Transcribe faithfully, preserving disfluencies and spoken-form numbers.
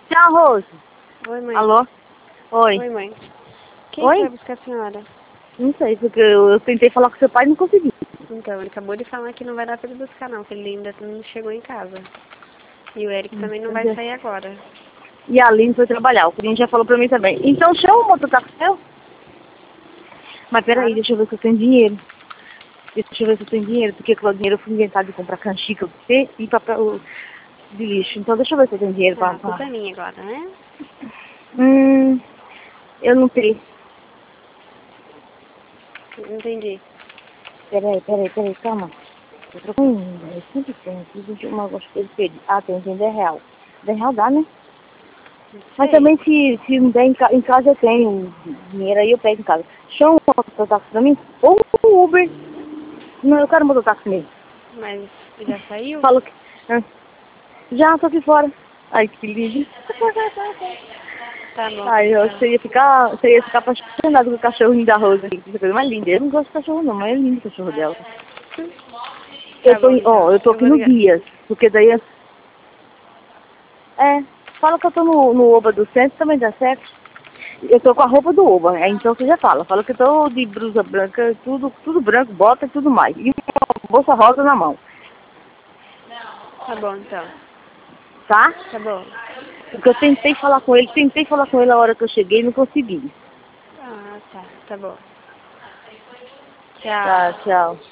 Tchau, Rose. Oi, mãe. Alô? Oi. Oi, mãe. Quem Oi? vai buscar a senhora? Não sei, porque eu, eu tentei falar com seu pai e não consegui. Então, ele acabou de falar que não vai dar pra ele buscar não, que ele ainda não chegou em casa. E o Eric Hum, também não vai entendi. sair agora. E a Aline foi trabalhar, o cliente já falou pra mim também. Então chama o mototáxi seu. Mas peraí, Claro. deixa eu ver se eu tenho dinheiro. Deixa eu ver se eu tenho dinheiro, porque com o dinheiro eu fui inventar de comprar canjica pra você e papel de lixo. Então deixa eu ver se eu tenho dinheiro Ah, pra... a culpa é pra... minha agora, né? Hum, eu não tenho. Não entendi. Peraí, peraí, peraí, calma. Eu troco um, eu sempre tenho aqui, gente, uma acho que ele perdi. Ah, tem, tem dez real. dez real dá, né? Não Mas sei. também se, se não der em, ca em casa eu tenho dinheiro aí eu pego em casa. Chama um mototáxi pra mim, ou um Uber. Não, eu quero um mototáxi mesmo. Mas já saiu? Falo que... ah, já tô aqui fora. Ai, que lindo. Tá bom, Ai, eu, então. você ia ficar, você ia ficar apaixonado com o cachorrinho da Rosa. Que coisa mais linda. Eu não gosto de cachorro não, mas é lindo o cachorro dela. Tá Eu tô, bom, em- ó, então. eu tô Eu aqui vou no ligar. Guias, porque daí... eu- É, fala que eu tô no, no Oba do centro, também dá certo. Eu tô com a roupa do Oba, aí então você já fala. Fala que eu tô de blusa branca, tudo, tudo branco, bota e tudo mais. E uma bolsa rosa na mão, Tá bom, então. tá? Tá bom. Porque eu tentei falar com ele, tentei falar com ele a hora que eu cheguei e não consegui. Ah, tá. Tá bom. Tchau. Tá, tchau.